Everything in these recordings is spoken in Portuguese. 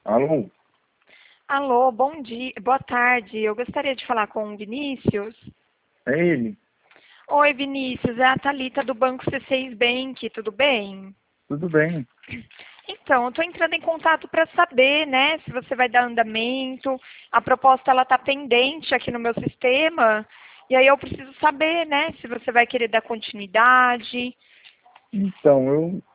Alô? Alô, bom dia, boa tarde. Eu gostaria de falar com o Vinícius. É ele? Oi, Vinícius, é a Thalita do Banco C6 Bank, tudo bem? Tudo bem? Então, eu estou entrando em contato para saber, né, se você vai dar andamento. A proposta ela está pendente aqui no meu sistema. E aí eu preciso saber, né, se você vai querer dar continuidade. Então,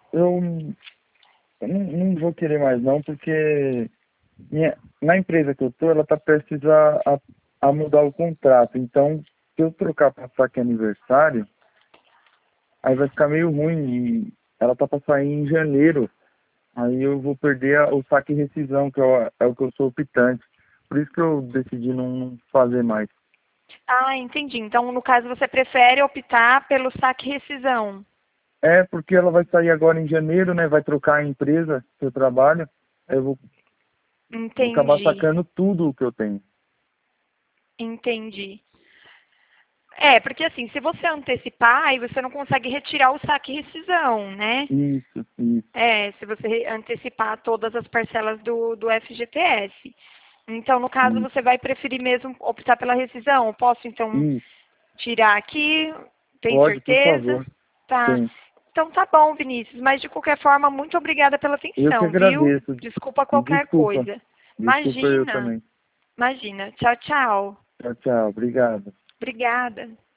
eu não vou querer mais não, porque na empresa que eu tô, ela tá prestes a mudar o contrato. Então, se eu trocar para saque aniversário, aí vai ficar meio ruim. E ela tá para sair em janeiro. Aí eu vou perder o saque rescisão, que é o que eu sou optante. Por isso que eu decidi não fazer mais. Ah, entendi. Então, no caso, você prefere optar pelo saque rescisão. É, porque ela vai sair agora em janeiro, né? Vai trocar a empresa que eu trabalho. Aí eu vou acabar Entendi, sacando tudo o que eu tenho. entendi. É, porque assim, se você antecipar, aí você não consegue retirar o saque rescisão, né? Isso. É, se você antecipar todas as parcelas do FGTS. Então, no caso, Isso, você vai preferir mesmo optar pela rescisão? Eu posso, então, isso. tirar aqui? Tem Pode, por certeza? favor. Tá. Tem. Então, tá bom, Vinícius. Mas, de qualquer forma, muito obrigada pela Eu que atenção, viu? agradeço. Desculpa E qualquer desculpa. coisa. Desculpa eu Imagina, também. imagina. Tchau, tchau. Tchau, tchau. Obrigado. Obrigada.